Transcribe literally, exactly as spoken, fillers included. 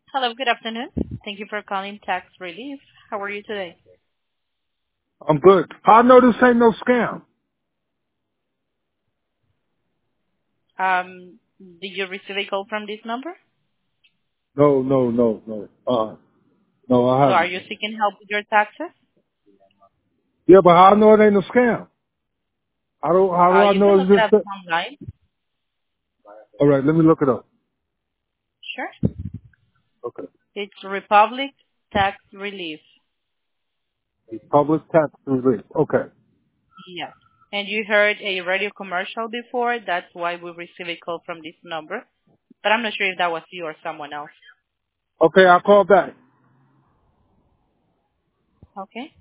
Hello, good afternoon. Thank you for calling Tax Relief. How are you today? I'm good. I know this ain't no scam. Um, did you receive a call from this number? No, no, no, no. Uh, no, I So are haven't. you seeking help with your taxes? Yeah, but how I know it ain't a scam? How do how Uh, do I you can know look it it's up just? online. All right, let me look it up. Sure. Okay. It's Republic Tax Relief. Public tax relief. Okay. Yes. And you heard a radio commercial before. That's why we received a call from this number. But I'm not sure if that was you or someone else. Okay, I'll call back. Okay.